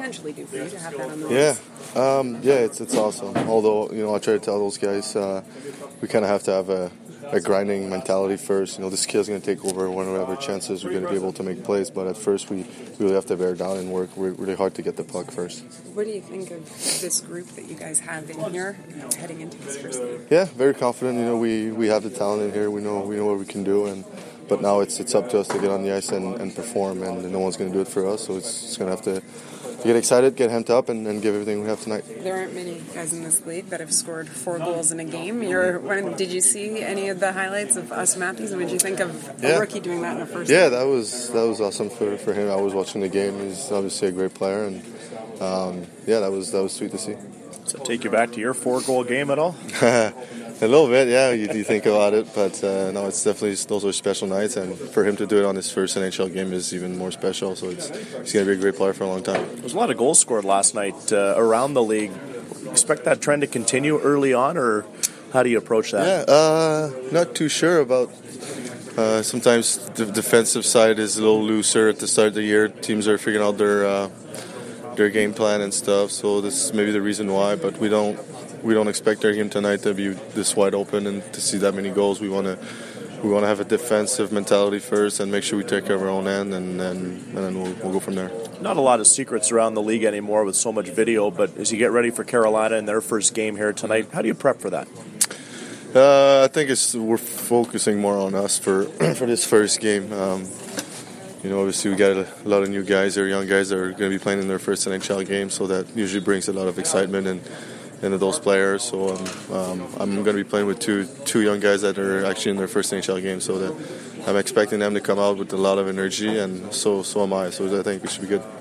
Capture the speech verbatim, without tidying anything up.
potentially do for you to have that on the Yeah, list? um, yeah, it's it's awesome. Although, you know, I try to tell those guys uh, we kind of have to have a, a grinding mentality first. You know, this kid's going to take over whenever chances we're going to be able to make plays. But at first, we really have to bear down and work really hard to get the puck first. What do you think of this group that you guys have in here heading into this first game? Yeah, very confident. You know, we, we have the talent in here. We know we know what we can do, and but now it's it's up to us to get on the ice and, and perform. And no one's going to do it for us, so it's, it's going to have to. Get excited, get amped up, and, and give everything we have tonight. There aren't many guys in this league that have scored four goals in a game. You're, when, did you see any of the highlights of Auston Matthews? And what did you think of a yeah. rookie doing that in the first Yeah, game? that was that was awesome for, for him. I was watching the game. He's obviously a great player, and um, yeah, that was that was sweet to see. Does it take you back to your four-goal game at all? A little bit, yeah. You, you think about it, but uh, no, it's definitely those are special nights, and for him to do it on his first N H L game is even more special. So it's he's going to be a great player for a long time. There was a lot of goals scored last night uh, around the league. Expect that trend to continue early on, or how do you approach that? Yeah, uh, not too sure about. Uh, sometimes the defensive side is a little looser at the start of the year. Teams are figuring out their uh, their game plan and stuff. So this is maybe the reason why, but we don't. We don't expect our game tonight to be this wide open and to see that many goals. We want to we want to have a defensive mentality first and make sure we take care of our own end, and then and then we'll, we'll go from there. Not a lot of secrets around the league anymore with so much video, but as you get ready for Carolina in their first game here tonight, how do you prep for that? Uh, I think it's we're focusing more on us for for this first game. Um, you know, obviously we got a lot of new guys or young guys that are going to be playing in their first N H L game, so that usually brings a lot of excitement and. into those players, so um, um, I'm going to be playing with two two young guys that are actually in their first N H L game, so that I'm expecting them to come out with a lot of energy, and so so am I. So I think we should be good.